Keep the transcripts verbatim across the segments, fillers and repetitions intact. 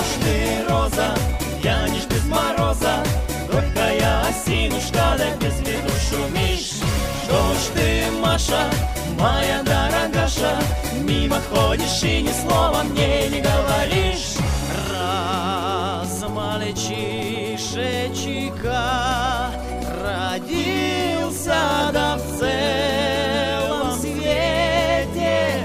ж ты, роза, вянешь без мороза, горькая осинушка, да без ветру шумишь. Что ж ты, Маша, моя дорогаша, мимо ходишь и ни слова мне не говоришь. Раз мальчишечка родился, да в целом свете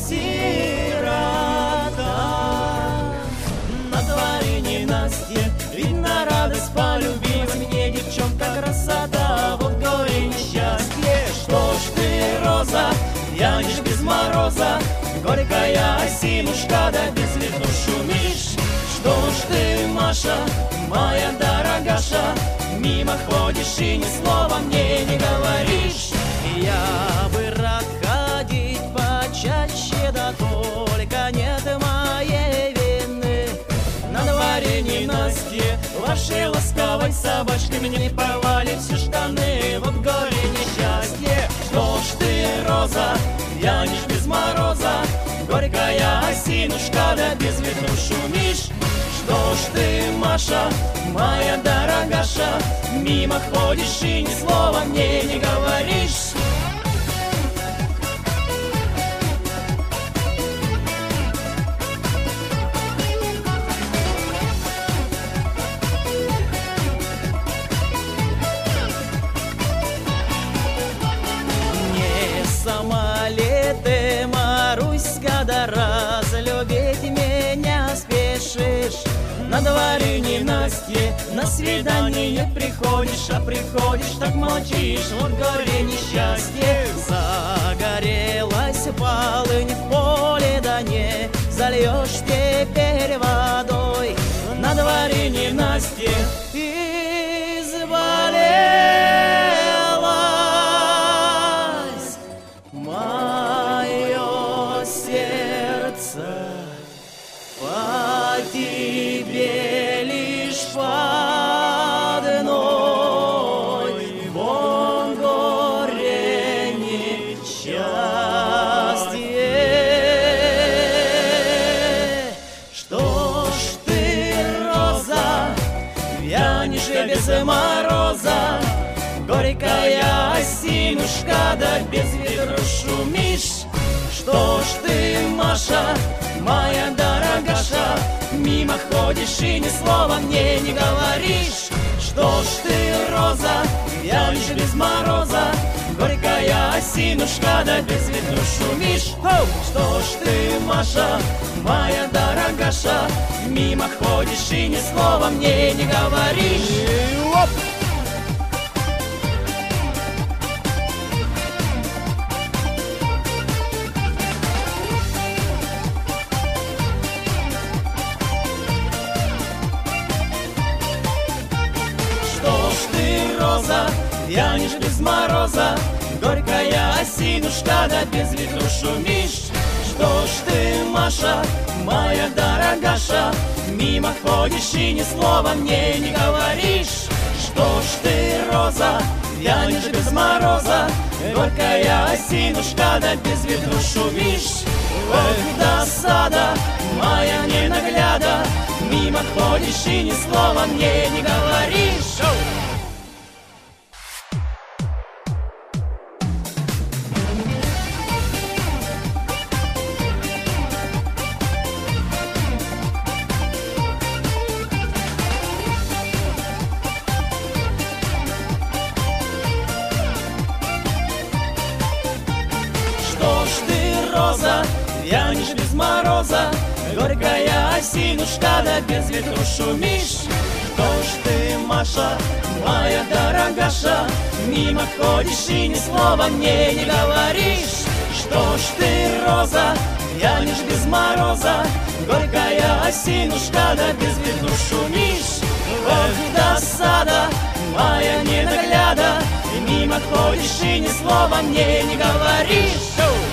сирота. На дворе ненастье, видно радость полюбилась мне девчонка красота, вот горе несчастье. Что ж ты, роза, вянешь без мороза, горькая осинушка, да без ветру шумишь. Что ж ты, Маша, моя дорогаша, мимо ходишь и ни слова мне не говоришь. Я бы рад ходить почаще, да только нет моей вины. На дворе ненастье, вашей ласковой собачкой мне порвали все штаны, вот горе несчастье. Что ж ты, роза, вянешь без мороза, горькая осинушка, да без ветру шумишь. Что ж ты, Маша, моя дорогаша, мимо ходишь и ни слова мне не говоришь. Не сама ли ты, Маруська, да разлюбить меня спешишь? На дворе ненастье, на свидание приходишь, а приходишь, так молчишь, вот горе несчастье. Загорелась полынь в поле, да не зальешь теперь водой. На дворе ненастье, изболелось мое сердце по тебе лишь по одной, вон горе несчастье. что ж ты, роза, вянешь без мороза, горькая осинушка, да без ветру шумишь. Что ж ты, Маша, моя дорогаша, мимо ходишь и ни слова мне не говоришь. Что ж ты, роза, вянешь без мороза, горькая осинушка, да без ветру шумишь. Что ж ты, Маша, моя дорогаша, мимо ходишь и ни слова мне не говоришь. Что ж ты, роза, вянешь без мороза, горькая осинушка, да без ветру шумишь. Что ж ты, Маша, моя дорогаша, мимо ходишь и ни слова мне не говоришь. Что ж ты, роза, вянешь без мороза, горькая осинушка, да без ветру шумишь. Ох, досада, моя ненагляда, мимо ходишь и ни слова мне не говоришь. Что ж ты, роза, вянешь без мороза, горькая осинушка, да без ветру шумишь. Что ж ты, Маша, моя дорогаша, мимо ходишь и ни слова мне не говоришь. Что ж ты, роза, вянешь без мороза, горькая осинушка, да без ветру шумишь. Ох, досада, моя ненагляда, мимо ходишь и ни слова мне не говоришь.